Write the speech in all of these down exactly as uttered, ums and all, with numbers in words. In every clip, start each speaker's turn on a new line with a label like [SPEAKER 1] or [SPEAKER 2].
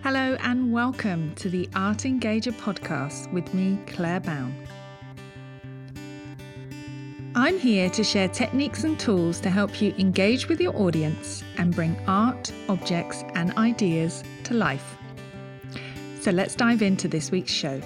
[SPEAKER 1] Hello and welcome to the Art Engager podcast with me, Claire Bown. I'm here to share techniques and tools to help you engage with your audience and bring art, objects and ideas to life. So let's dive into this week's show.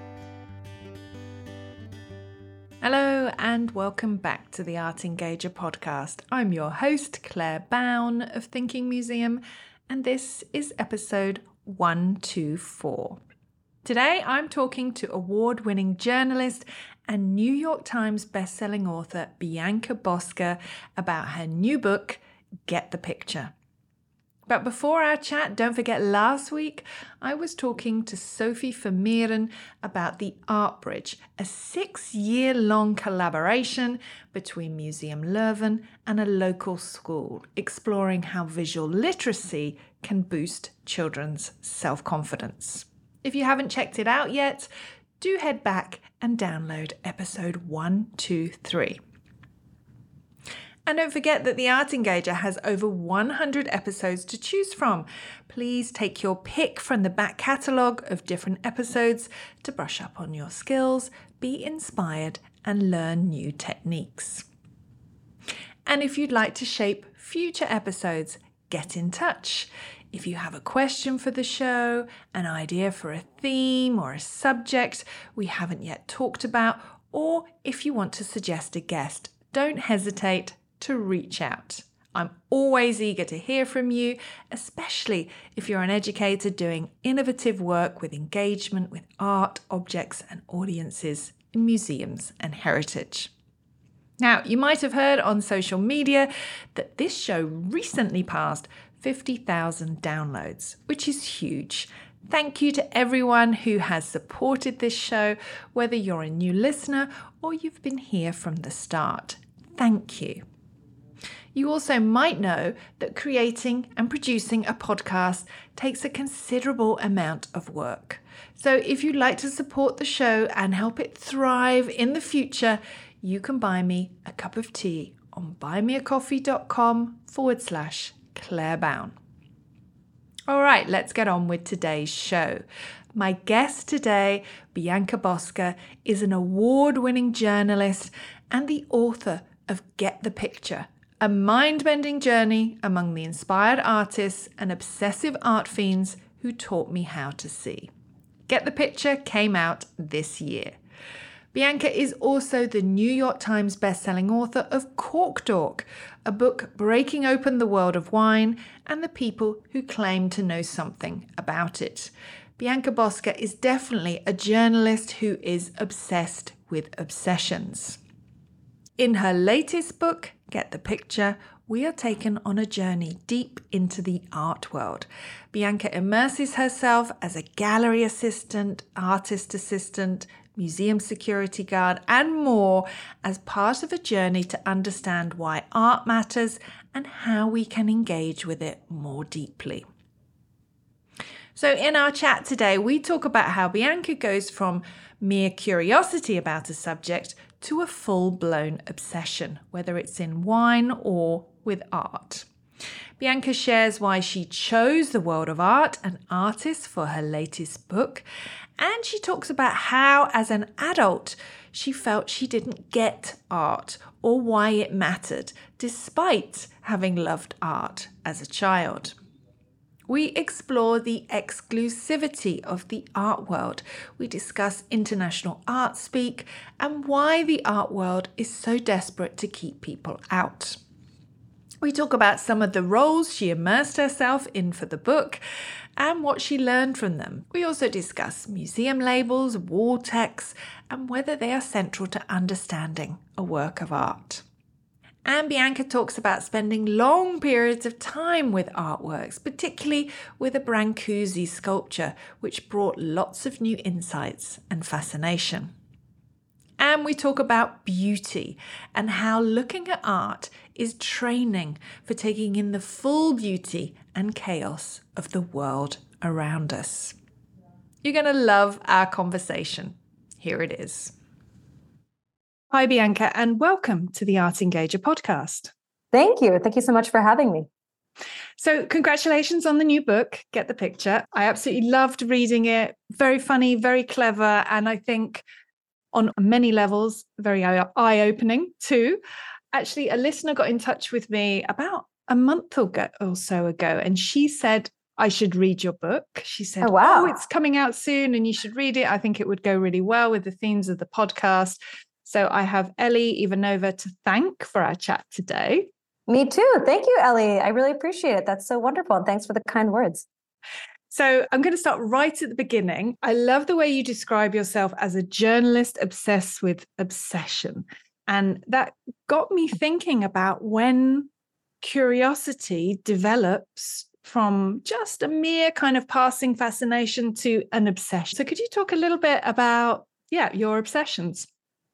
[SPEAKER 1] Hello and welcome back to the Art Engager podcast. I'm your host, Claire Bown of Thinking Museum, and this is episode one twenty-four. Today I'm talking to award-winning journalist and New York Times bestselling author Bianca Bosca about her new book, Get the Picture. But before our chat, don't forget last week I was talking to Sophie Vermeeren about the Art Bridge, a six-year-long collaboration between Museum Leuven and a local school, exploring how visual literacy can boost children's self-confidence. If you haven't checked it out yet, do head back and download episode one twenty-three. And don't forget that the Art Engager has over one hundred episodes to choose from. Please take your pick from the back catalogue of different episodes to brush up on your skills, be inspired, and learn new techniques. And if you'd like to shape future episodes, get in touch. If you have a question for the show, an idea for a theme or a subject we haven't yet talked about, or if you want to suggest a guest, don't hesitate to reach out. I'm always eager to hear from you, especially if you're an educator doing innovative work with engagement with art, objects and audiences in museums and heritage. Now, you might have heard on social media that this show recently passed fifty thousand downloads, which is huge. Thank you to everyone who has supported this show, whether you're a new listener or you've been here from the start. Thank you. You also might know that creating and producing a podcast takes a considerable amount of work. So if you'd like to support the show and help it thrive in the future, you can buy me a cup of tea on buymeacoffee.com forward slash Claire Bown. All right, let's get on with today's show. My guest today, Bianca Bosca, is an award-winning journalist and the author of Get the Picture, a mind-bending journey among the inspired artists and obsessive art fiends who taught me how to see. Get the Picture came out this year. Bianca is also the New York Times bestselling author of Cork Dork, a book breaking open the world of wine and the people who claim to know something about it. Bianca Bosca is definitely a journalist who is obsessed with obsessions. In her latest book, Get the Picture, we are taken on a journey deep into the art world. Bianca immerses herself as a gallery assistant, artist assistant, museum security guard, and more as part of a journey to understand why art matters and how we can engage with it more deeply. So in our chat today, we talk about how Bianca goes from mere curiosity about a subject to a full-blown obsession, whether it's in wine or with art. Bianca shares why she chose the world of art and artists for her latest book, and she talks about how, as an adult, she felt she didn't get art or why it mattered, despite having loved art as a child. We explore the exclusivity of the art world. We discuss international art speak and why the art world is so desperate to keep people out. We talk about some of the roles she immersed herself in for the book and what she learned from them. We also discuss museum labels, wall texts, and whether they are central to understanding a work of art. And Bianca talks about spending long periods of time with artworks, particularly with a Brancusi sculpture, which brought lots of new insights and fascination. And we talk about beauty and how looking at art is training for taking in the full beauty and chaos of the world around us. You're going to love our conversation. Here it is. Hi, Bianca, and welcome to the Art Engager podcast.
[SPEAKER 2] Thank you. Thank you so much for having me.
[SPEAKER 1] So congratulations on the new book, Get the Picture. I absolutely loved reading it. Very funny, very clever. And I think on many levels, very eye-opening too. Actually, a listener got in touch with me about a month ago or so ago, and she said, I should read your book. She said,
[SPEAKER 2] Oh, wow.
[SPEAKER 1] oh, it's coming out soon and you should read it. I think it would go really well with the themes of the podcast. So I have Ellie Ivanova to thank for our chat today.
[SPEAKER 2] Me too. Thank you, Ellie. I really appreciate it. That's so wonderful. And thanks for the kind words.
[SPEAKER 1] So I'm going to start right at the beginning. I love the way you describe yourself as a journalist obsessed with obsession. And that got me thinking about when curiosity develops from just a mere kind of passing fascination to an obsession. So could you talk a little bit about, yeah, your obsessions?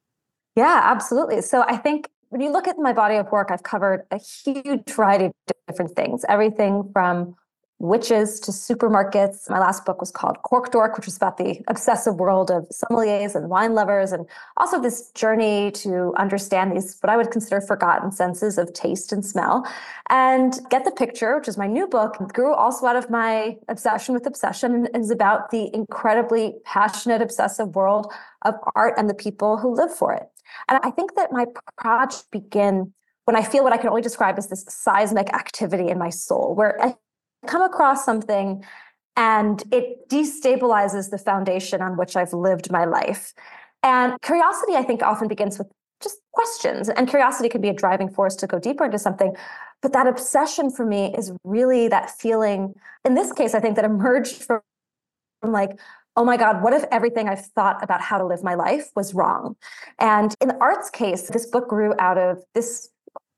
[SPEAKER 2] Yeah, absolutely. So I think when you look at my body of work, I've covered a huge variety of different things, everything from witches to supermarkets. My last book was called Cork Dork, which was about the obsessive world of sommeliers and wine lovers, and also this journey to understand these, what I would consider forgotten senses of taste and smell. And Get the Picture, which is my new book, grew also out of my obsession with obsession and is about the incredibly passionate, obsessive world of art and the people who live for it. And I think that my project began when I feel what I can only describe as this seismic activity in my soul, where I come across something and it destabilizes the foundation on which I've lived my life. And curiosity, I think, often begins with just questions. And curiosity can be a driving force to go deeper into something. But that obsession for me is really that feeling, in this case, I think that emerged from, from like, oh my God, what if everything I've thought about how to live my life was wrong? And in the art's case, this book grew out of this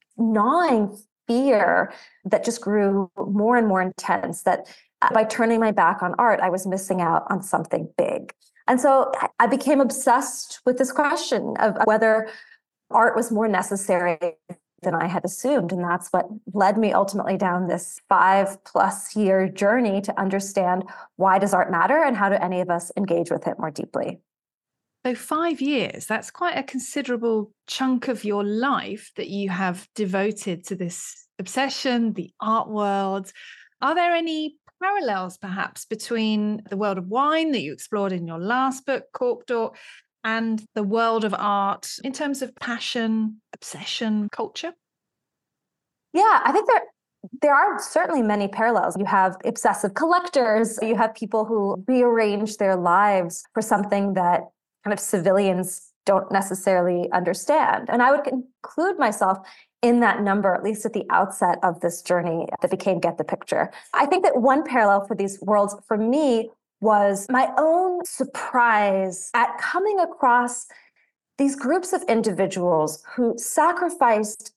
[SPEAKER 2] gnawing fear that just grew more and more intense, that by turning my back on art, I was missing out on something big. And so I became obsessed with this question of whether art was more necessary than I had assumed. And that's what led me ultimately down this five plus year journey to understand, why does art matter and how do any of us engage with it more deeply?
[SPEAKER 1] So five years, that's quite a considerable chunk of your life that you have devoted to this obsession, the art world. Are there any parallels perhaps between the world of wine that you explored in your last book, Cork Dork, and the world of art in terms of passion, obsession, culture?
[SPEAKER 2] Yeah, I think there there are certainly many parallels. You have obsessive collectors, you have people who rearrange their lives for something that kind of civilians don't necessarily understand. And I would include myself in that number, at least at the outset of this journey that became Get the Picture. I think that one parallel for these worlds for me was my own surprise at coming across these groups of individuals who sacrificed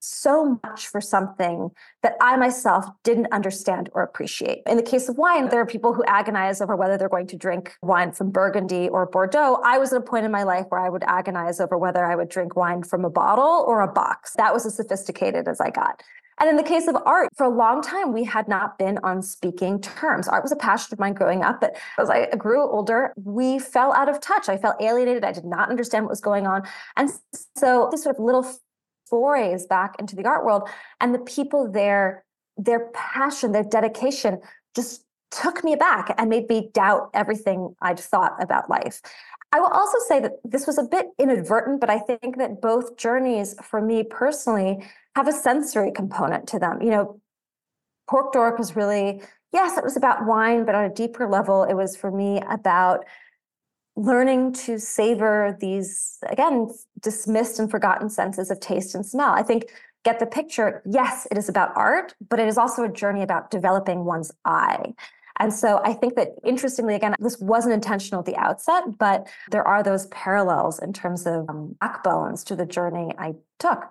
[SPEAKER 2] so much for something that I myself didn't understand or appreciate. In the case of wine, there are people who agonize over whether they're going to drink wine from Burgundy or Bordeaux. I was at a point in my life where I would agonize over whether I would drink wine from a bottle or a box. That was as sophisticated as I got. And in the case of art, for a long time, we had not been on speaking terms. Art was a passion of mine growing up, but as I grew older, we fell out of touch. I felt alienated. I did not understand what was going on. And so this sort of little forays back into the art world, and the people there, their passion, their dedication just took me aback and made me doubt everything I'd thought about life. I will also say that this was a bit inadvertent, but I think that both journeys for me personally have a sensory component to them. You know, Cork Dork was really, yes, it was about wine, but on a deeper level, it was for me about learning to savor these, again, dismissed and forgotten senses of taste and smell. I think Get the Picture, yes, it is about art, but it is also a journey about developing one's eye. And so I think that, interestingly, again, this wasn't intentional at the outset, but there are those parallels in terms of um, backbones to the journey I took.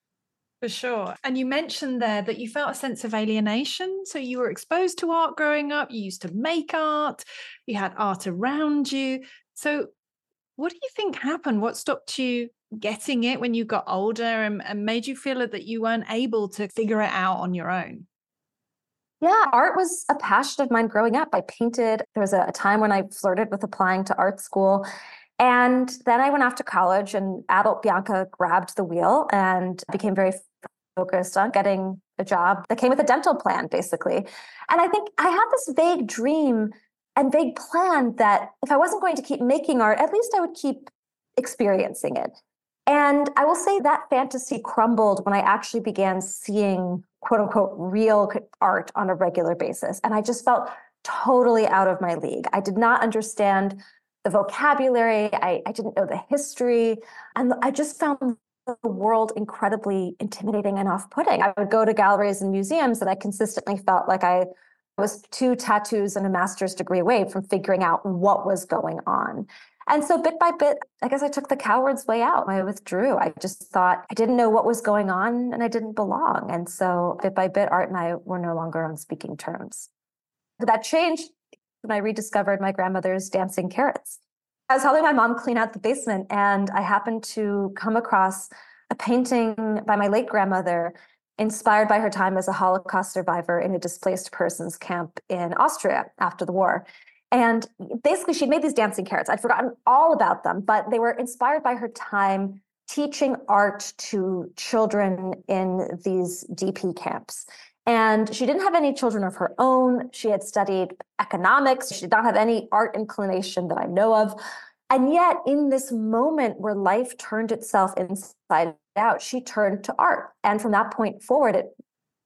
[SPEAKER 1] For sure. And you mentioned there that you felt a sense of alienation. So you were exposed to art growing up, you used to make art, you had art around you. So what do you think happened? What stopped you getting it when you got older and, and made you feel that you weren't able to figure it out on your own?
[SPEAKER 2] Yeah, art was a passion of mine growing up. I painted. There was a, a time when I flirted with applying to art school. And then I went off to college, and adult Bianca grabbed the wheel and became very focused on getting a job that came with a dental plan, basically. And I think I had this vague dream and vague plan that if I wasn't going to keep making art, at least I would keep experiencing it. And I will say that fantasy crumbled when I actually began seeing quote unquote real art on a regular basis. And I just felt totally out of my league. I did not understand the vocabulary. I, I didn't know the history. And I just found the world incredibly intimidating and off-putting. I would go to galleries and museums and I consistently felt like I was two tattoos and a master's degree away from figuring out what was going on. And so bit by bit, I guess I took the coward's way out. I withdrew. I just thought I didn't know what was going on and I didn't belong. And so bit by bit, art and I were no longer on speaking terms. But that changed when I rediscovered my grandmother's dancing carrots. I was helping my mom clean out the basement and I happened to come across a painting by my late grandmother inspired by her time as a Holocaust survivor in a displaced persons camp in Austria after the war. And basically, she'd made these dancing carrots. I'd forgotten all about them, but they were inspired by her time teaching art to children in these D P camps. And she didn't have any children of her own. She had studied economics. She did not have any art inclination that I know of. And yet, in this moment where life turned itself inside out, she turned to art. And from that point forward, it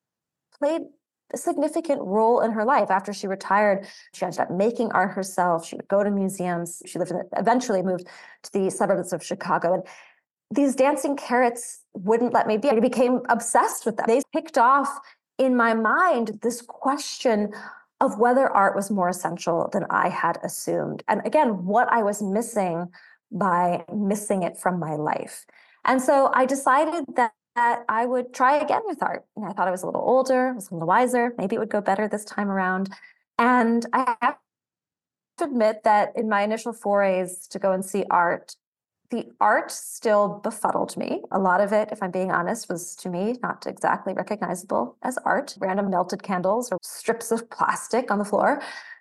[SPEAKER 2] played a significant role in her life. After she retired, she ended up making art herself. She would go to museums. She lived in, eventually moved to the suburbs of Chicago. And these dancing carrots wouldn't let me be. I became obsessed with them. They picked off in my mind this question of whether art was more essential than I had assumed. And again, what I was missing by missing it from my life. And so I decided that that I would try again with art. And I thought I was a little older, I was a little wiser. Maybe it would go better this time around. And I have to admit that in my initial forays to go and see art, the art still befuddled me. A lot of it, if I'm being honest, was to me not exactly recognizable as art. Random melted candles or strips of plastic on the floor.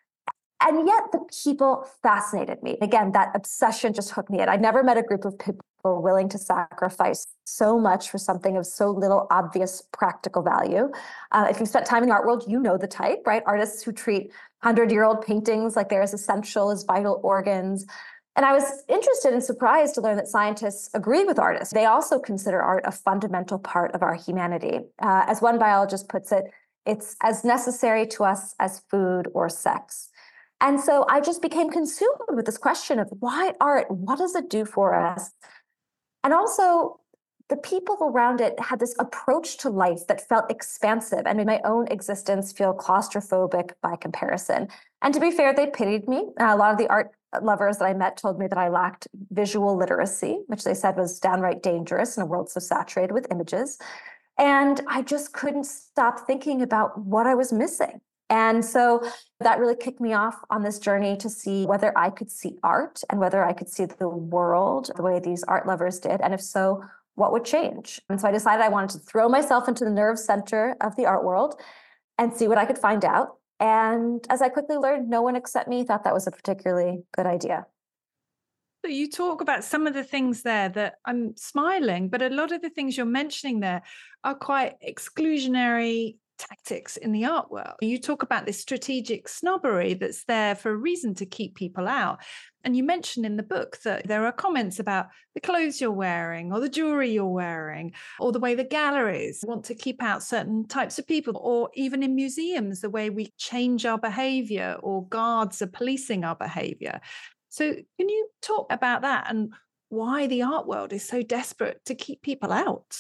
[SPEAKER 2] And yet the people fascinated me. Again, that obsession just hooked me in. I never met a group of people willing to sacrifice so much for something of so little obvious practical value. Uh, if you've spent time in the art world, you know the type, right? Artists who treat hundred-year-old paintings like they're as essential as vital organs. And I was interested and surprised to learn that scientists agree with artists. They also consider art a fundamental part of our humanity. Uh, as one biologist puts it, it's as necessary to us as food or sex. And so I just became consumed with this question of why art? What does it do for us? And also, the people around it had this approach to life that felt expansive and made my own existence feel claustrophobic by comparison. And to be fair, they pitied me. Uh, a lot of the art lovers that I met told me that I lacked visual literacy, which they said was downright dangerous in a world so saturated with images. And I just couldn't stop thinking about what I was missing. And so that really kicked me off on this journey to see whether I could see art and whether I could see the world the way these art lovers did. And if so, what would change? And so I decided I wanted to throw myself into the nerve center of the art world and see what I could find out. And as I quickly learned, no one except me thought that was a particularly good idea.
[SPEAKER 1] So you talk about some of the things there that I'm smiling, but a lot of the things you're mentioning there are quite exclusionary tactics in the art world. You talk about this strategic snobbery that's there for a reason to keep people out. And you mentioned in the book that there are comments about the clothes you're wearing or the jewelry you're wearing or the way the galleries want to keep out certain types of people, or even in museums, the way we change our behavior or guards are policing our behavior. So can you talk about that and why the art world is so desperate to keep people out?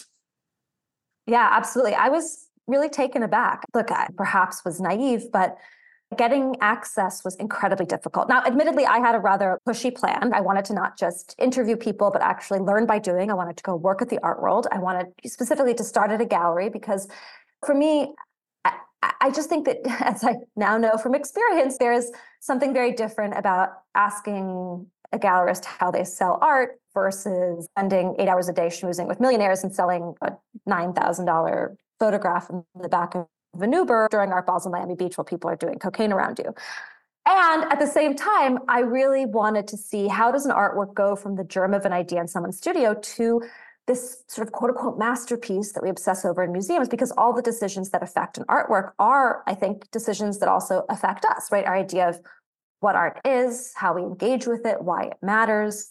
[SPEAKER 2] Yeah, absolutely. I was really taken aback. Look, I perhaps was naive, but getting access was incredibly difficult. Now, admittedly, I had a rather pushy plan. I wanted to not just interview people, but actually learn by doing. I wanted to go work at the art world. I wanted specifically to start at a gallery because for me, I, I just think that, as I now know from experience, there is something very different about asking a gallerist how they sell art versus spending eight hours a day schmoozing with millionaires and selling a nine thousand dollars photograph in the back of an Uber during art balls in Miami Beach while people are doing cocaine around you. And at the same time, I really wanted to see how does an artwork go from the germ of an idea in someone's studio to this sort of quote unquote masterpiece that we obsess over in museums, because all the decisions that affect an artwork are, I think, decisions that also affect us, right? Our idea of what art is, how we engage with it, why it matters.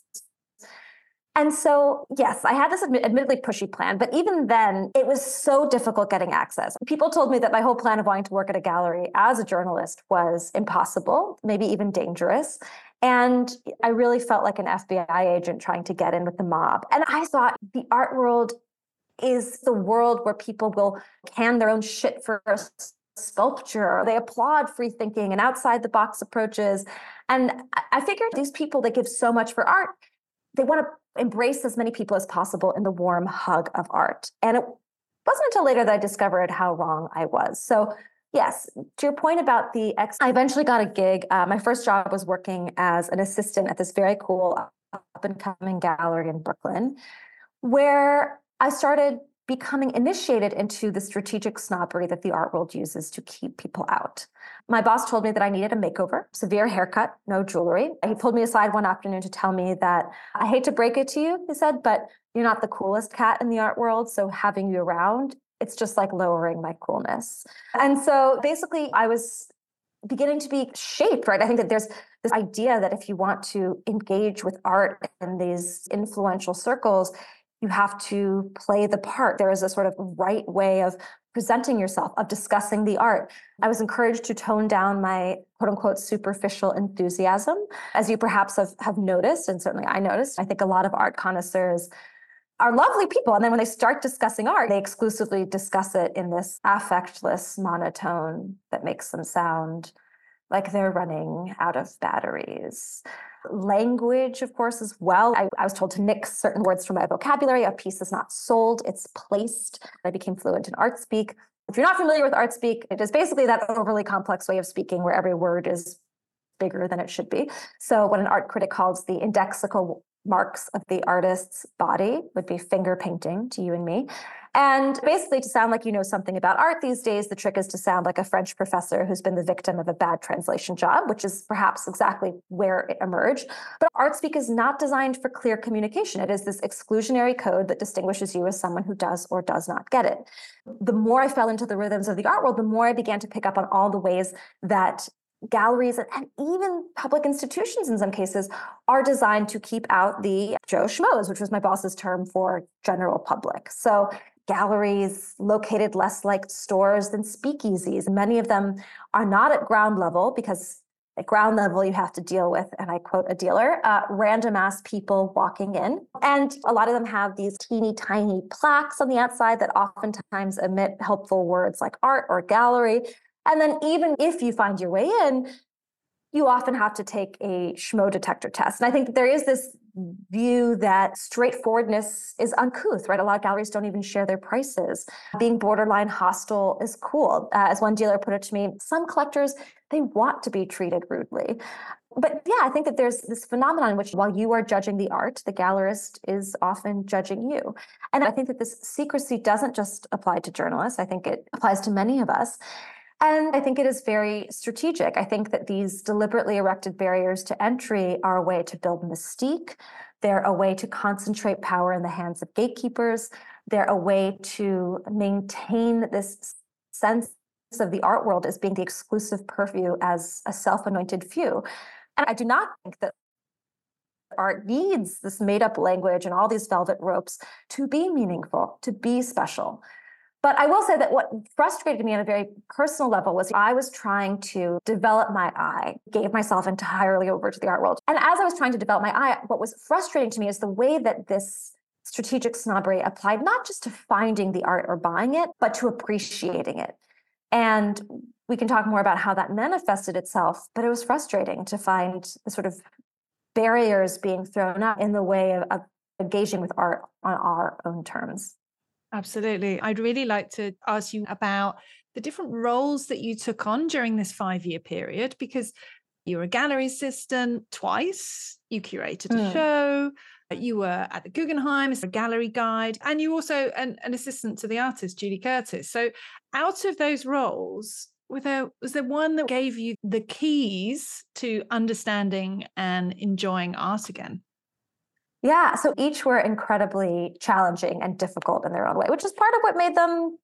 [SPEAKER 2] And so, yes, I had this admi- admittedly pushy plan, but even then, it was so difficult getting access. People told me that my whole plan of wanting to work at a gallery as a journalist was impossible, maybe even dangerous. And I really felt like an F B I agent trying to get in with the mob. And I thought the art world is the world where people will can their own shit for a sculpture. They applaud free thinking and outside the box approaches. And I figured these people that give so much for art, they want to embrace as many people as possible in the warm hug of art. And it wasn't until later that I discovered how wrong I was. So yes, to your point about the ex, I eventually got a gig. Uh, my first job was working as an assistant at this very cool up and coming gallery in Brooklyn, where I started becoming initiated into the strategic snobbery that the art world uses to keep people out. My boss told me that I needed a makeover, severe haircut, no jewelry. He pulled me aside one afternoon to tell me that, I hate to break it to you, he said, but you're not the coolest cat in the art world, so having you around, it's just like lowering my coolness. And so basically I was beginning to be shaped, right? I think that there's this idea that if you want to engage with art in these influential circles, you have to play the part. There is a sort of right way of presenting yourself, of discussing the art. I was encouraged to tone down my quote unquote superficial enthusiasm, as you perhaps have, have noticed, and certainly I noticed. I think a lot of art connoisseurs are lovely people. And then when they start discussing art, they exclusively discuss it in this affectless monotone that makes them sound like they're running out of batteries. Language, of course, as well. I, I was told to nix certain words from my vocabulary. A piece is not sold, it's placed. I became fluent in art speak. If you're not familiar with art speak, it is basically that overly complex way of speaking where every word is bigger than it should be. So what an art critic calls the indexical marks of the artist's body would be finger painting to you and me. And basically, to sound like you know something about art these days, the trick is to sound like a French professor who's been the victim of a bad translation job, which is perhaps exactly where it emerged. But art speak is not designed for clear communication. It is this exclusionary code that distinguishes you as someone who does or does not get it. The more I fell into the rhythms of the art world, the more I began to pick up on all the ways that galleries and even public institutions in some cases are designed to keep out the Joe Schmoes, which was my boss's term for general public. So galleries located less like stores than speakeasies. Many of them are not at ground level because at ground level you have to deal with, and I quote a dealer, uh, random ass people walking in. And a lot of them have these teeny tiny plaques on the outside that oftentimes omit helpful words like art or gallery. And then even if you find your way in, you often have to take a schmo detector test. And I think that there is this view that straightforwardness is uncouth, right? A lot of galleries don't even share their prices. Being borderline hostile is cool. Uh, as one dealer put it to me, some collectors, they want to be treated rudely. But yeah, I think that there's this phenomenon in which while you are judging the art, the gallerist is often judging you. And I think that this secrecy doesn't just apply to journalists. I think it applies to many of us. And I think it is very strategic. I think that these deliberately erected barriers to entry are a way to build mystique. They're a way to concentrate power in the hands of gatekeepers. They're a way to maintain this sense of the art world as being the exclusive purview as a self-anointed few. And I do not think that art needs this made-up language and all these velvet ropes to be meaningful, to be special. But I will say that what frustrated me on a very personal level was I was trying to develop my eye, gave myself entirely over to the art world. And as I was trying to develop my eye, what was frustrating to me is the way that this strategic snobbery applied not just to finding the art or buying it, but to appreciating it. And we can talk more about how that manifested itself, but it was frustrating to find the sort of barriers being thrown up in the way of, of engaging with art on our own terms.
[SPEAKER 1] Absolutely. I'd really like to ask you about the different roles that you took on during this five-year period, because you were a gallery assistant twice, you curated a mm. show, you were at the Guggenheim as a gallery guide, and you also an, an assistant to the artist, Julie Curtis. So out of those roles, was there, was there one that gave you the keys to understanding and enjoying art again?
[SPEAKER 2] Yeah, so each were incredibly challenging and difficult in their own way, which is part of what made them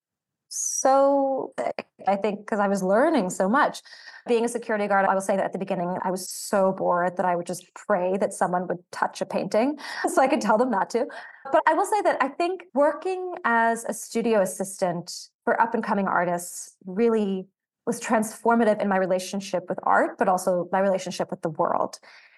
[SPEAKER 2] so thick, I think, because I was learning so much. Being a security guard, I will say that at the beginning, I was so bored that I would just pray that someone would touch a painting so I could tell them not to. But I will say that I think working as a studio assistant for up and coming artists really was transformative in my relationship with art, but also my relationship with the world.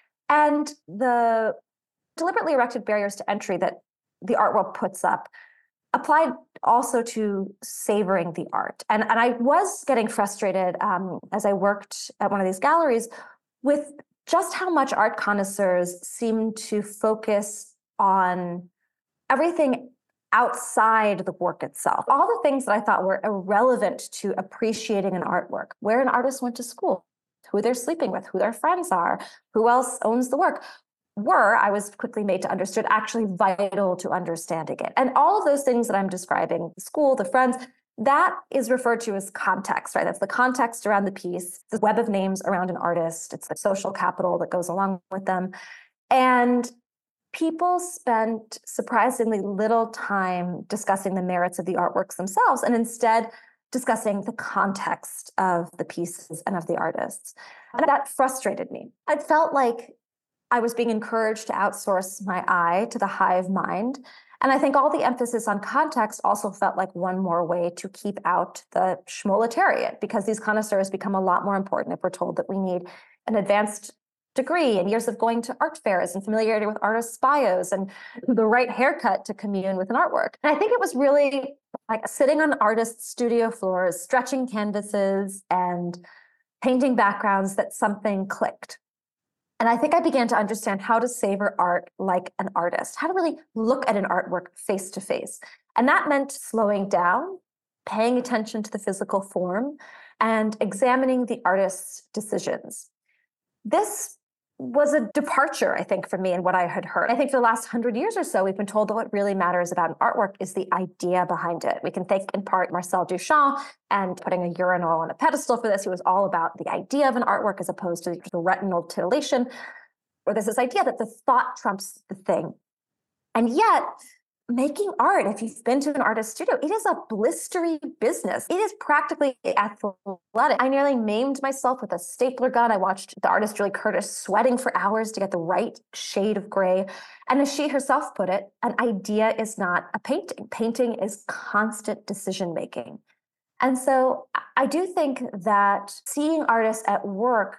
[SPEAKER 2] And the deliberately erected barriers to entry that the art world puts up applied also to savoring the art. And, and I was getting frustrated um, as I worked at one of these galleries with just how much art connoisseurs seem to focus on everything outside the work itself. All the things that I thought were irrelevant to appreciating an artwork, where an artist went to school, who they're sleeping with, who their friends are, who else owns the work, were, I was quickly made to understand, actually vital to understanding it. And all of those things that I'm describing, the school, the friends, that is referred to as context, right? That's the context around the piece, the web of names around an artist. It's the social capital that goes along with them. And people spent surprisingly little time discussing the merits of the artworks themselves, and instead discussing the context of the pieces and of the artists. And that frustrated me. I felt like I was being encouraged to outsource my eye to the hive mind. And I think all the emphasis on context also felt like one more way to keep out the schmoletariat, because these connoisseurs become a lot more important if we're told that we need an advanced degree and years of going to art fairs and familiarity with artists' bios and the right haircut to commune with an artwork. And I think it was really like sitting on artists' studio floors, stretching canvases and painting backgrounds that something clicked. And I think I began to understand how to savor art like an artist, how to really look at an artwork face to face. And that meant slowing down, paying attention to the physical form, and examining the artist's decisions. This was a departure, I think, for me and what I had heard. I think for the last hundred years or so, we've been told that what really matters about an artwork is the idea behind it. We can thank in part Marcel Duchamp and putting a urinal on a pedestal for this. He was all about the idea of an artwork as opposed to the retinal titillation, or there's this idea that the thought trumps the thing. And yet, making art, if you've been to an artist studio, it is a blistery business. It is practically athletic. I nearly maimed myself with a stapler gun. I watched the artist Julie Curtis sweating for hours to get the right shade of gray. And as she herself put it, an idea is not a painting. Painting is constant decision-making. And so I do think that seeing artists at work,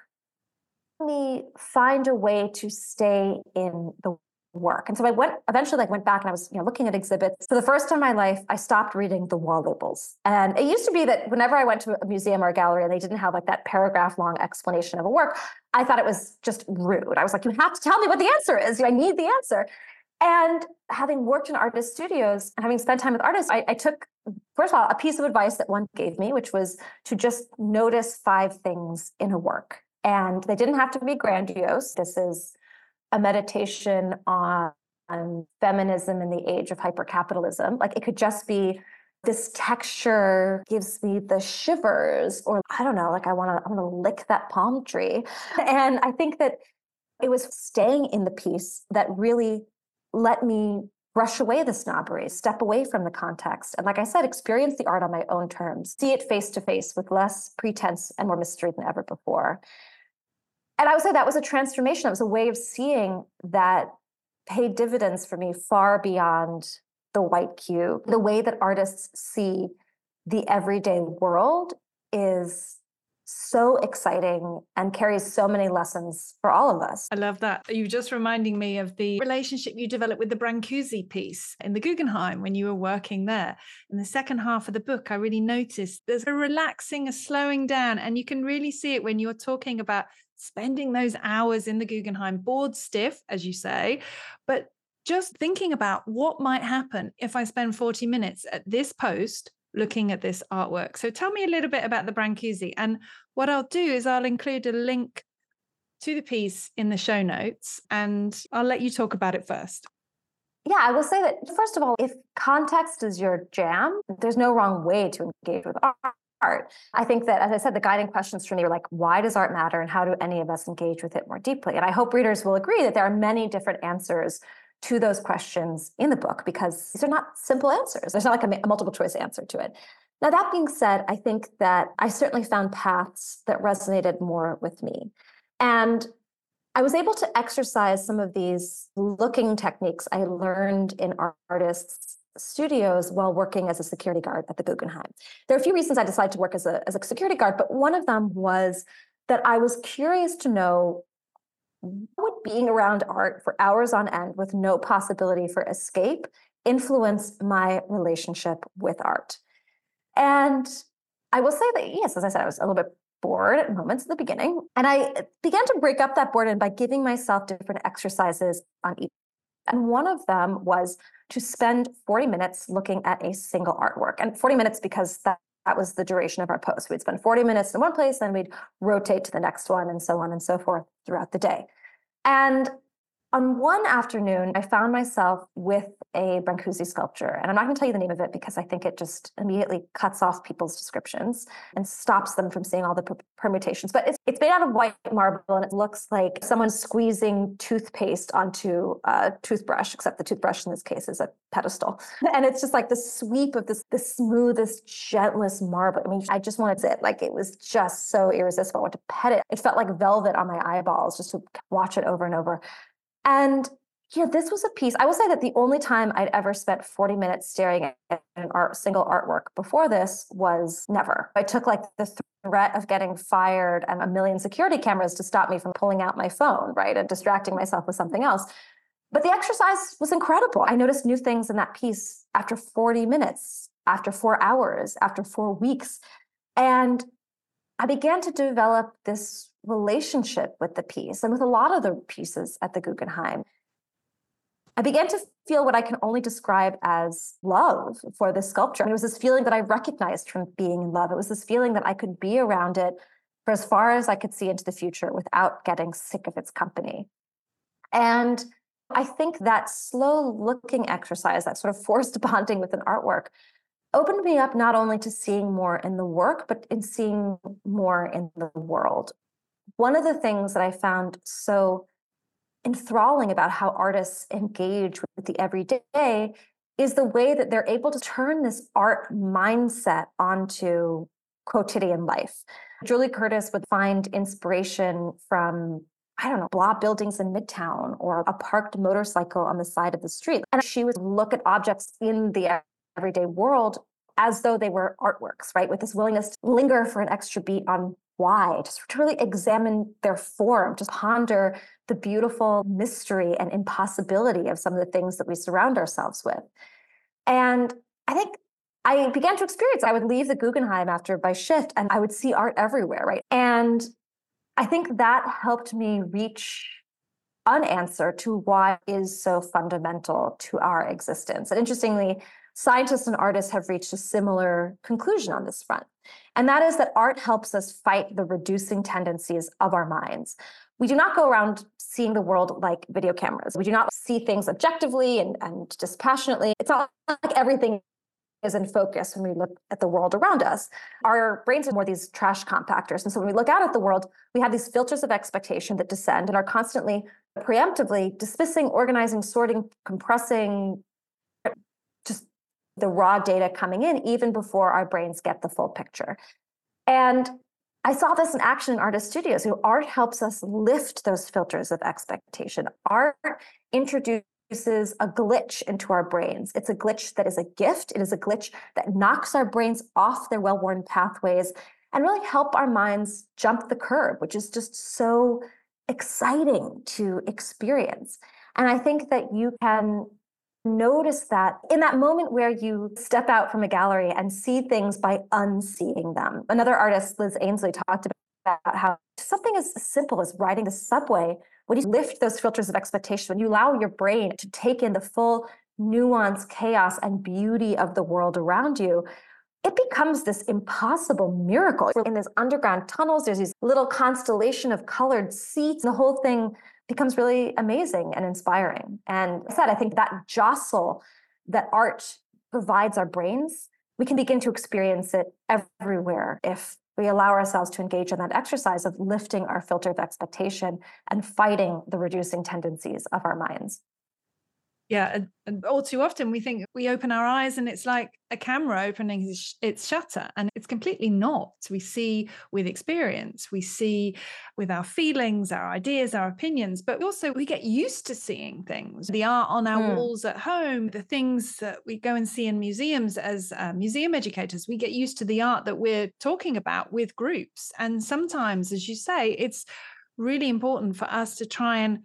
[SPEAKER 2] me find a way to stay in the work. And so I went eventually like went back and I was, you know, looking at exhibits. For the first time in my life, I stopped reading the wall labels. And it used to be that whenever I went to a museum or a gallery and they didn't have like that paragraph long explanation of a work, I thought it was just rude. I was like, you have to tell me what the answer is. I need the answer. And having worked in artist studios and having spent time with artists, I, I took, first of all, a piece of advice that one gave me, which was to just notice five things in a work. And they didn't have to be grandiose. This is a meditation on, on feminism in the age of hypercapitalism. Like it could just be this texture gives me the shivers, or I don't know, like I want to I want to lick that palm tree. And I think that it was staying in the piece that really let me brush away the snobbery, step away from the context. And like I said, experience the art on my own terms, see it face to face with less pretense and more mystery than ever before. And I would say that was a transformation. It was a way of seeing that paid dividends for me far beyond the white cube. The way that artists see the everyday world is so exciting and carries so many lessons for all of us.
[SPEAKER 1] I love that. You're just reminding me of the relationship you developed with the Brancusi piece in the Guggenheim when you were working there. In the second half of the book, I really noticed there's a relaxing, a slowing down, and you can really see it when you're talking about spending those hours in the Guggenheim, bored stiff, as you say, but just thinking about what might happen if I spend forty minutes at this post looking at this artwork. So tell me a little bit about the Brancusi. And what I'll do is I'll include a link to the piece in the show notes, and I'll let you talk about it first.
[SPEAKER 2] Yeah, I will say that, first of all, if context is your jam, there's no wrong way to engage with art. I think that, as I said, the guiding questions for me are like, why does art matter and how do any of us engage with it more deeply? And I hope readers will agree that there are many different answers to those questions in the book because these are not simple answers. There's not like a, a multiple choice answer to it. Now, that being said, I think that I certainly found paths that resonated more with me. And I was able to exercise some of these looking techniques I learned in artists' studios while working as a security guard at the Guggenheim. There are a few reasons I decided to work as a, as a security guard, but one of them was that I was curious to know, would being around art for hours on end with no possibility for escape influence my relationship with art? And I will say that, yes, as I said, I was a little bit bored at moments at the beginning. And I began to break up that boredom by giving myself different exercises on each. And one of them was to spend forty minutes looking at a single artwork. And forty minutes because that, that was the duration of our post. We'd spend forty minutes in one place, then we'd rotate to the next one, and so on and so forth throughout the day. And on one afternoon, I found myself with a Brancusi sculpture. And I'm not going to tell you the name of it because I think it just immediately cuts off people's descriptions and stops them from seeing all the per- permutations. But it's, it's made out of white marble, and it looks like someone squeezing toothpaste onto a toothbrush, except the toothbrush in this case is a pedestal. And it's just like the sweep of this, the smoothest, gentlest marble. I mean, I just wanted to, like, it was just so irresistible. I wanted to pet it. It felt like velvet on my eyeballs just to watch it over and over. And yeah, this was a piece. I will say that the only time I'd ever spent forty minutes staring at an art, single artwork before this was never. I took like the threat of getting fired and a million security cameras to stop me from pulling out my phone, right, and distracting myself with something else. But the exercise was incredible. I noticed new things in that piece after forty minutes, after four hours, after four weeks. And I began to develop this relationship with the piece and with a lot of the pieces at the Guggenheim. I began to feel what I can only describe as love for this sculpture. I mean, it was this feeling that I recognized from being in love. It was this feeling that I could be around it for as far as I could see into the future without getting sick of its company. And I think that slow looking exercise, that sort of forced bonding with an artwork, opened me up not only to seeing more in the work, but in seeing more in the world. One of the things that I found so enthralling about how artists engage with the everyday is the way that they're able to turn this art mindset onto quotidian life. Julie Curtis would find inspiration from, I don't know, blob buildings in Midtown or a parked motorcycle on the side of the street. And she would look at objects in the everyday world as though they were artworks, right? With this willingness to linger for an extra beat on why, just to really examine their form, just ponder the beautiful mystery and impossibility of some of the things that we surround ourselves with. And I think I began to experience, I would leave the Guggenheim after my shift and I would see art everywhere, right? And I think that helped me reach an answer to why it is so fundamental to our existence. And interestingly, scientists and artists have reached a similar conclusion on this front. And that is that art helps us fight the reducing tendencies of our minds. We do not go around seeing the world like video cameras. We do not see things objectively and, and dispassionately. It's not like everything is in focus when we look at the world around us. Our brains are more these trash compactors. And so when we look out at the world, we have these filters of expectation that descend and are constantly preemptively dismissing, organizing, sorting, compressing, just the raw data coming in even before our brains get the full picture. And I saw this in action in artist studios. So art helps us lift those filters of expectation. Art introduces a glitch into our brains. It's a glitch that is a gift. It is a glitch that knocks our brains off their well-worn pathways and really help our minds jump the curb, which is just so exciting to experience. And I think that you can notice that in that moment where you step out from a gallery and see things by unseeing them. Another artist, Liz Ainsley, talked about how something as simple as riding the subway, when you lift those filters of expectation, when you allow your brain to take in the full nuance, chaos, and beauty of the world around you, it becomes this impossible miracle. In these underground tunnels, there's these little constellation of colored seats. The whole thing becomes really amazing and inspiring. And I said, I think that jostle that art provides our brains, we can begin to experience it everywhere if we allow ourselves to engage in that exercise of lifting our filter of expectation and fighting the reducing tendencies of our minds.
[SPEAKER 1] Yeah, and, and all too often we think we open our eyes and it's like a camera opening its, its shutter, and it's completely not. We see with experience, we see with our feelings, our ideas, our opinions, but also we get used to seeing things. The art on our
[SPEAKER 2] Mm.
[SPEAKER 1] walls at home, the things that we go and see in museums as uh, museum educators, we get used to the art that we're talking about with groups. And sometimes, as you say, it's really important for us to try and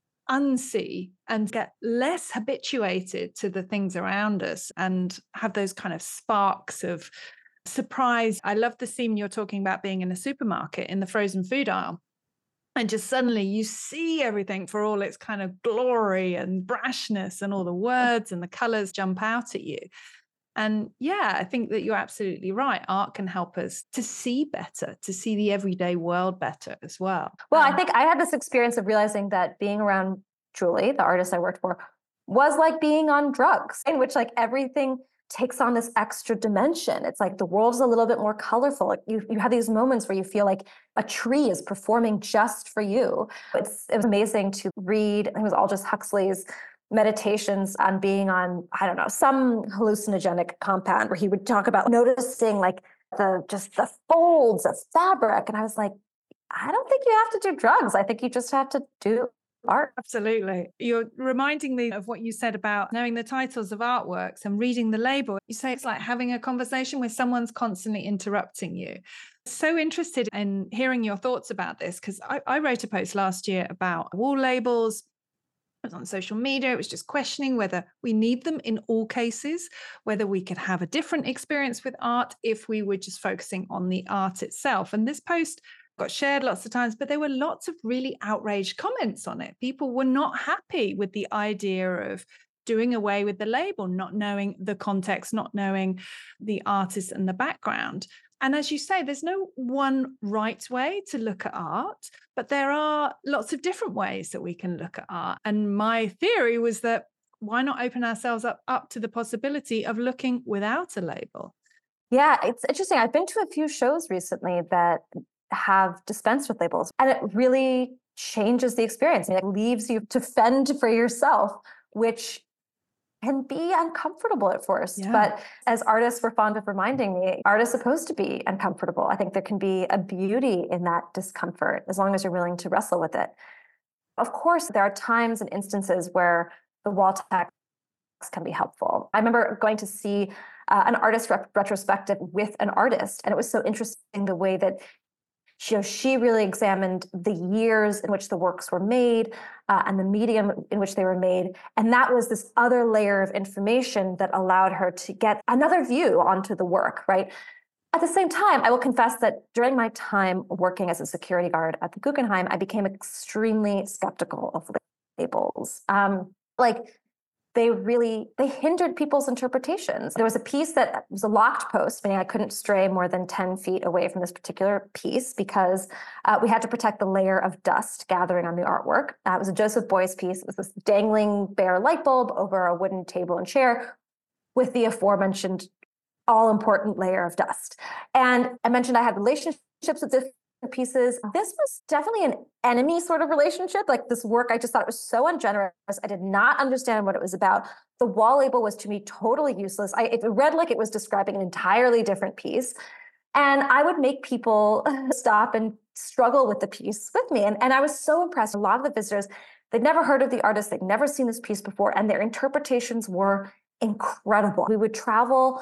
[SPEAKER 1] unsee and get less habituated to the things around us and have those kind of sparks of surprise. I love the scene you're talking about being in a supermarket in the frozen food aisle. And just suddenly you see everything for all its kind of glory and brashness, and all the words and the colors jump out at you. And yeah, I think that you're absolutely right. Art can help us to see better, to see the everyday world better as well.
[SPEAKER 2] Well, I
[SPEAKER 1] Um,
[SPEAKER 2] think I had this experience of realizing that being around Julie, the artist I worked for, was like being on drugs, in which like everything takes on this extra dimension. It's like the world's a little bit more colorful. Like you, you have these moments where you feel like a tree is performing just for you. It's, it was amazing to read. It was Aldous Huxley's meditations on being on, I don't know, some hallucinogenic compound, where he would talk about noticing like the just the folds of fabric. And I was like, I don't think you have to do drugs. I think you just have to do art.
[SPEAKER 1] Absolutely. You're reminding me of what you said about knowing the titles of artworks and reading the label. You say it's like having a conversation where someone's constantly interrupting you. So interested in hearing your thoughts about this, because I, I wrote a post last year about wall labels. It was on social media. It was just questioning whether we need them in all cases, whether we could have a different experience with art if we were just focusing on the art itself. And this post got shared lots of times, but there were lots of really outraged comments on it. People were not happy with the idea of doing away with the label, not knowing the context, not knowing the artist and the background. And as you say, there's no one right way to look at art, but there are lots of different ways that we can look at art. And my theory was that why not open ourselves up, up to the possibility of looking without a label?
[SPEAKER 2] Yeah, it's interesting. I've been to a few shows recently that have dispensed with labels, and it really changes the experience. It leaves you to fend for yourself, which can be uncomfortable at first.
[SPEAKER 1] Yeah.
[SPEAKER 2] But as artists, we're fond of reminding me, art is supposed to be uncomfortable. I think there can be a beauty in that discomfort as long as you're willing to wrestle with it. Of course, there are times and instances where the wall text can be helpful. I remember going to see uh, an artist rep- retrospective with an artist, and it was so interesting the way that she, she really examined the years in which the works were made uh, and the medium in which they were made. And that was this other layer of information that allowed her to get another view onto the work, right? At the same time, I will confess that during my time working as a security guard at the Guggenheim, I became extremely skeptical of labels. Um, like, they really, they hindered people's interpretations. There was a piece that was a locked post, meaning I couldn't stray more than ten feet away from this particular piece because uh, we had to protect the layer of dust gathering on the artwork. Uh, it was a Joseph Beuys piece. It was this dangling bare light bulb over a wooden table and chair with the aforementioned all-important layer of dust. And I mentioned I had relationships with this pieces. This was definitely an enemy sort of relationship. Like this work, I just thought it was so ungenerous. I did not understand what it was about. The wall label was to me totally useless. I, it read like it was describing an entirely different piece. And I would make people stop and struggle with the piece with me. And, and I was so impressed. A lot of the visitors, they'd never heard of the artist. They'd never seen this piece before. And their interpretations were incredible. We would travel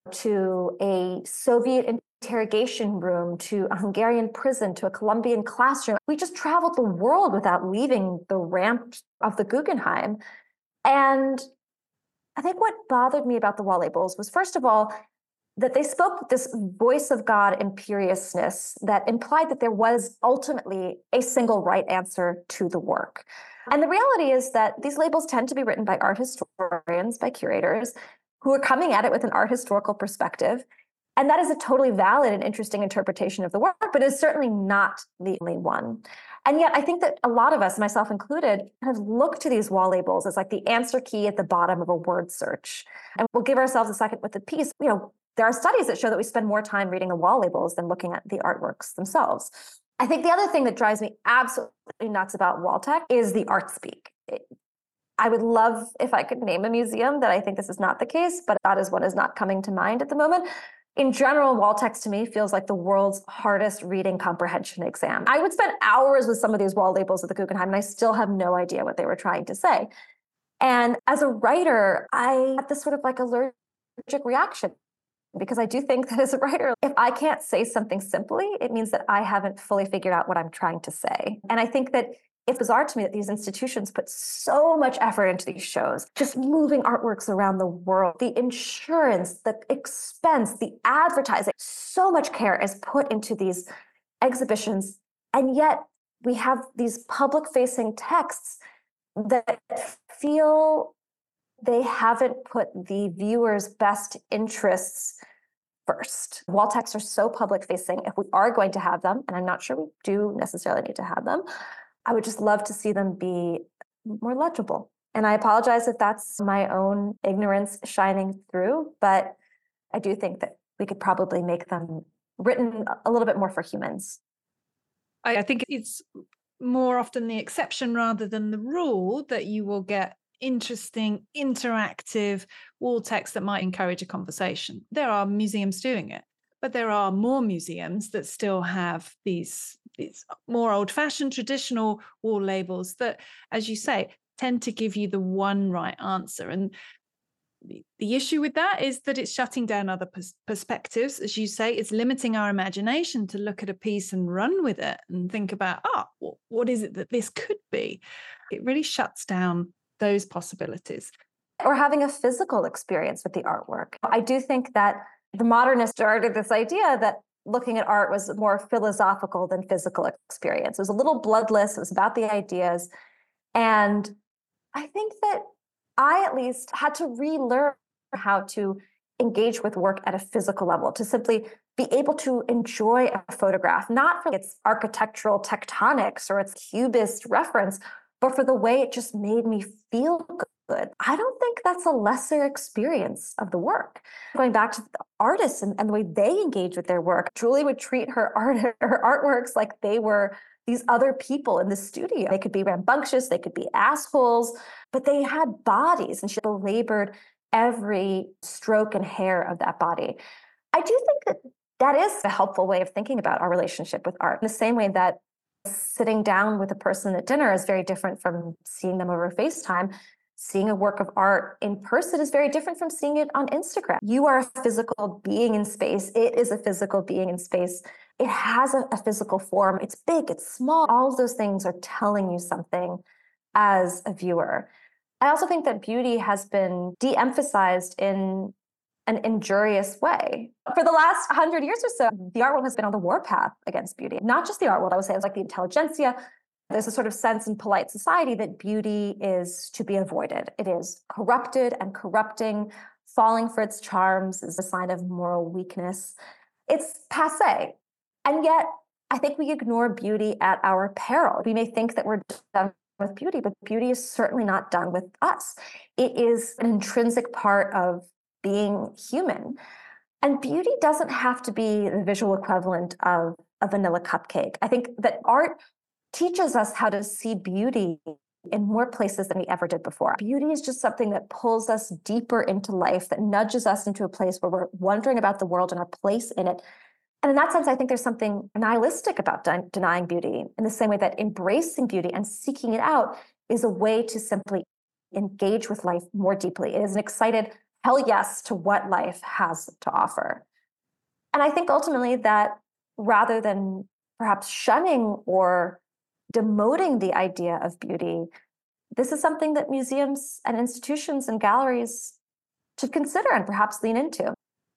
[SPEAKER 2] to a Soviet interrogation room, to a Hungarian prison, to a Colombian classroom. We just traveled the world without leaving the ramp of the Guggenheim. And I think what bothered me about the wall labels was, first of all, that they spoke with this voice of God imperiousness that implied that there was ultimately a single right answer to the work. And the reality is that these labels tend to be written by art historians, by curators, who are coming at it with an art historical perspective. And that is a totally valid and interesting interpretation of the work, but it's certainly not the only one. And yet I think that a lot of us, myself included, kind of look to these wall labels as like the answer key at the bottom of a word search. And we'll give ourselves a second with the piece. You know, there are studies that show that we spend more time reading the wall labels than looking at the artworks themselves. I think the other thing that drives me absolutely nuts about wall tech is the art speak. It, I would love if I could name a museum that I think this is not the case, but that is what is not coming to mind at the moment. In general, wall text to me feels like the world's hardest reading comprehension exam. I would spend hours with some of these wall labels at the Guggenheim, and I still have no idea what they were trying to say. And as a writer, I had this sort of like allergic reaction, because I do think that as a writer, if I can't say something simply, it means that I haven't fully figured out what I'm trying to say. And I think that it's bizarre to me that these institutions put so much effort into these shows, just moving artworks around the world, the insurance, the expense, the advertising, so much care is put into these exhibitions. And yet we have these public-facing texts that feel they haven't put the viewer's best interests first. Wall texts are so public-facing. If we are going to have them, and I'm not sure we do necessarily need to have them, I would just love to see them be more legible. And I apologize if that's my own ignorance shining through, but I do think that we could probably make them written a little bit more for humans.
[SPEAKER 1] I think it's more often the exception rather than the rule that you will get interesting, interactive wall text that might encourage a conversation. There are museums doing it, but there are more museums that still have these, these more old-fashioned traditional wall labels that, as you say, tend to give you the one right answer. And the, the issue with that is that it's shutting down other pers- perspectives. As you say, it's limiting our imagination to look at a piece and run with it and think about, ah, oh, what is it that this could be? It really shuts down those possibilities.
[SPEAKER 2] Or having a physical experience with the artwork. I do think that the modernists started this idea that looking at art was more philosophical than physical experience. It was a little bloodless. It was about the ideas. And I think that I at least had to relearn how to engage with work at a physical level, to simply be able to enjoy a photograph, not for its architectural tectonics or its cubist reference, but for the way it just made me feel good. I don't think that's a lesser experience of the work. Going back to the artists and, and the way they engage with their work, Julie would treat her art, her artworks like they were these other people in the studio. They could be rambunctious, they could be assholes, but they had bodies, and she belabored every stroke and hair of that body. I do think that that is a helpful way of thinking about our relationship with art, in the same way that sitting down with a person at dinner is very different from seeing them over FaceTime. Seeing a work of art in person is very different from seeing it on Instagram. You are a physical being in space. It is a physical being in space. It has a, a physical form. It's big, it's small. All of those things are telling you something as a viewer. I also think that beauty has been de-emphasized in an injurious way. For the last hundred years or so, the art world has been on the warpath against beauty. Not just the art world, I would say it's like the intelligentsia. There's a sort of sense in polite society that beauty is to be avoided. It is corrupted and corrupting. Falling for its charms is a sign of moral weakness. It's passé. And yet, I think we ignore beauty at our peril. We may think that we're done with beauty, but beauty is certainly not done with us. It is an intrinsic part of being human. And beauty doesn't have to be the visual equivalent of a vanilla cupcake. I think that art teaches us how to see beauty in more places than we ever did before. Beauty is just something that pulls us deeper into life, that nudges us into a place where we're wondering about the world and our place in it. And in that sense, I think there's something nihilistic about de- denying beauty, in the same way that embracing beauty and seeking it out is a way to simply engage with life more deeply. It is an excited hell yes to what life has to offer. And I think ultimately that rather than perhaps shunning or demoting the idea of beauty, this is something that museums and institutions and galleries should consider and perhaps lean into.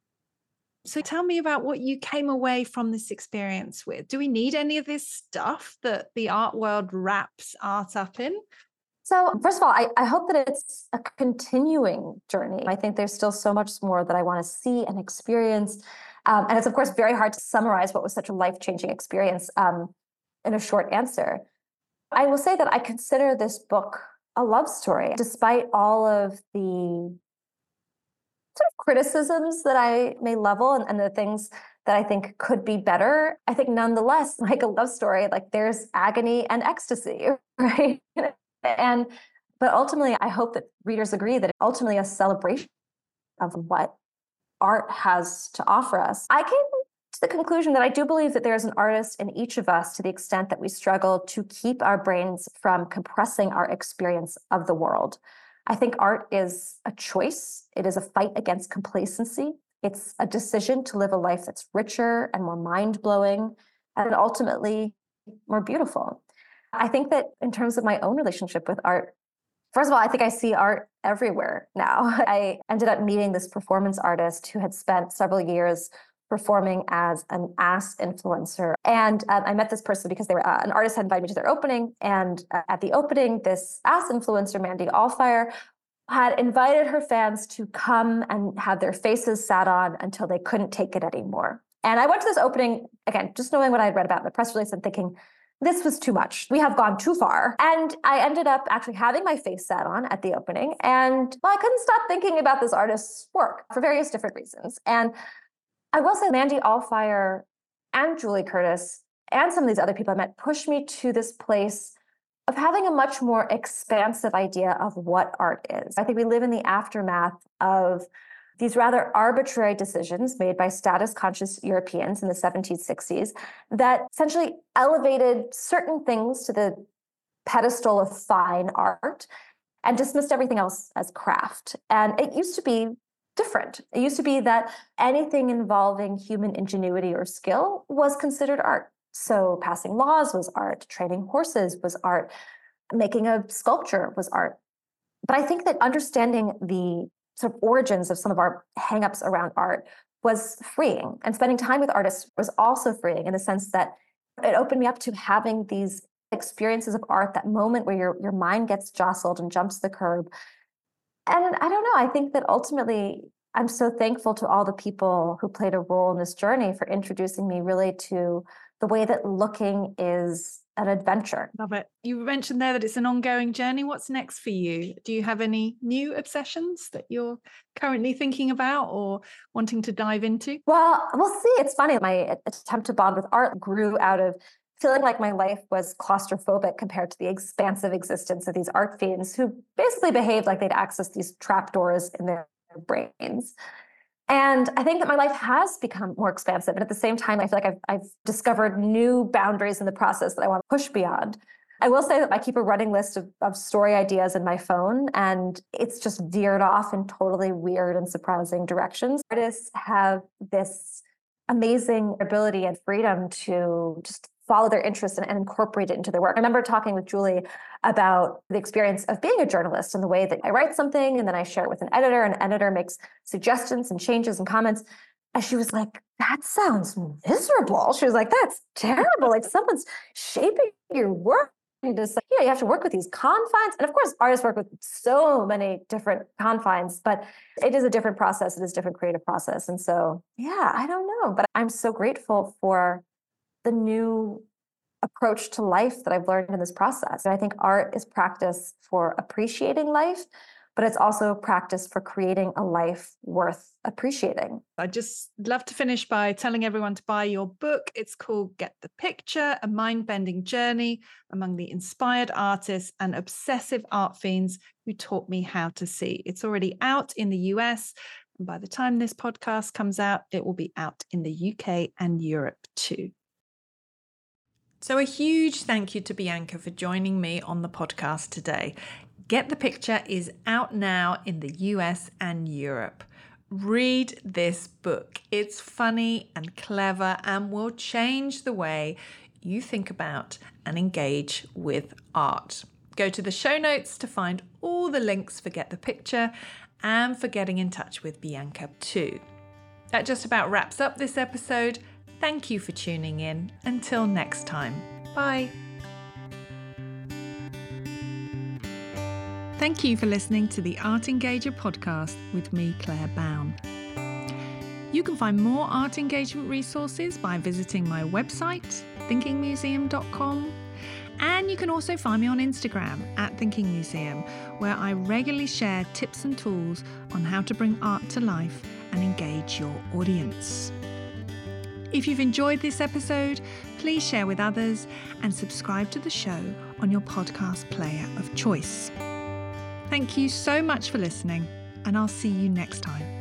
[SPEAKER 1] So tell me about what you came away from this experience with. Do we need any of this stuff that the art world wraps art up in?
[SPEAKER 2] So first of all, I, I hope that it's a continuing journey. I think there's still so much more that I want to see and experience. Um, and it's, of course, very hard to summarize what was such a life-changing experience um, in a short answer. I will say that I consider this book a love story, despite all of the sort of criticisms that I may level and, and the things that I think could be better. I think nonetheless, like a love story, like there's agony and ecstasy, right? And But ultimately, I hope that readers agree that ultimately a celebration of what art has to offer us. I came to the conclusion that I do believe that there's an artist in each of us to the extent that we struggle to keep our brains from compressing our experience of the world. I think art is a choice. It is a fight against complacency. It's a decision to live a life that's richer and more mind-blowing and ultimately more beautiful. I think that in terms of my own relationship with art, first of all, I think I see art everywhere now. I ended up meeting this performance artist who had spent several years performing as an ass influencer. And um, I met this person because they were uh, an artist had invited me to their opening. And uh, at the opening, this ass influencer, Mandy Allfire, had invited her fans to come and have their faces sat on until they couldn't take it anymore. And I went to this opening, again, just knowing what I'd read about in the press release and thinking, this was too much. We have gone too far. And I ended up actually having my face sat on at the opening. And well, I couldn't stop thinking about this artist's work for various different reasons. And I will say Mandy Allfire and Julie Curtis and some of these other people I met pushed me to this place of having a much more expansive idea of what art is. I think we live in the aftermath of these rather arbitrary decisions made by status-conscious Europeans in the seventeen sixties that essentially elevated certain things to the pedestal of fine art and dismissed everything else as craft. And it used to be different. It used to be that anything involving human ingenuity or skill was considered art. So passing laws was art, training horses was art, making a sculpture was art. But I think that understanding the sort of origins of some of our hangups around art was freeing. And spending time with artists was also freeing in the sense that it opened me up to having these experiences of art, that moment where your, your mind gets jostled and jumps the curb. And I don't know, I think that ultimately I'm so thankful to all the people who played a role in this journey for introducing me really to the way that looking is an adventure.
[SPEAKER 1] Love it. You mentioned there that it's an ongoing journey. What's next for you? Do you have any new obsessions that you're currently thinking about or wanting to dive into?
[SPEAKER 2] Well, we'll see. It's funny. My attempt to bond with art grew out of feeling like my life was claustrophobic compared to the expansive existence of these art fiends who basically behaved like they'd access these trapdoors in their brains. And I think that my life has become more expansive. And at the same time, I feel like I've, I've discovered new boundaries in the process that I want to push beyond. I will say that I keep a running list of, of story ideas in my phone, and it's just veered off in totally weird and surprising directions. Artists have this amazing ability and freedom to just follow their interests and, and incorporate it into their work. I remember talking with Julie about the experience of being a journalist and the way that I write something and then I share it with an editor, and an editor makes suggestions and changes and comments. And she was like, that sounds miserable. She was like, that's terrible. Like someone's shaping your work. And just like, yeah, you have to work with these confines. And of course, artists work with so many different confines, but it is a different process. It is a different creative process. And so, yeah, I don't know, but I'm so grateful for the new approach to life that I've learned in this process. And I think art is practice for appreciating life, but it's also practice for creating a life worth appreciating.
[SPEAKER 1] I'd just love to finish by telling everyone to buy your book. It's called Get the Picture, A Mind-Bending Journey Among the Inspired Artists and Obsessive Art Fiends Who Taught Me How to See. It's already out in the U S, and by the time this podcast comes out, it will be out in the U K and Europe too. So a huge thank you to Bianca for joining me on the podcast today. Get the Picture is out now in the U S and Europe. Read this book. It's funny and clever and will change the way you think about and engage with art. Go to the show notes to find all the links for Get the Picture and for getting in touch with Bianca too. That just about wraps up this episode. Thank you for tuning in. Until next time. Bye. Thank you for listening to the Art Engager podcast with me, Claire Bown. You can find more art engagement resources by visiting my website, thinking museum dot com. And you can also find me on Instagram at Thinking Museum, where I regularly share tips and tools on how to bring art to life and engage your audience. If you've enjoyed this episode, please share with others and subscribe to the show on your podcast player of choice. Thank you so much for listening, and I'll see you next time.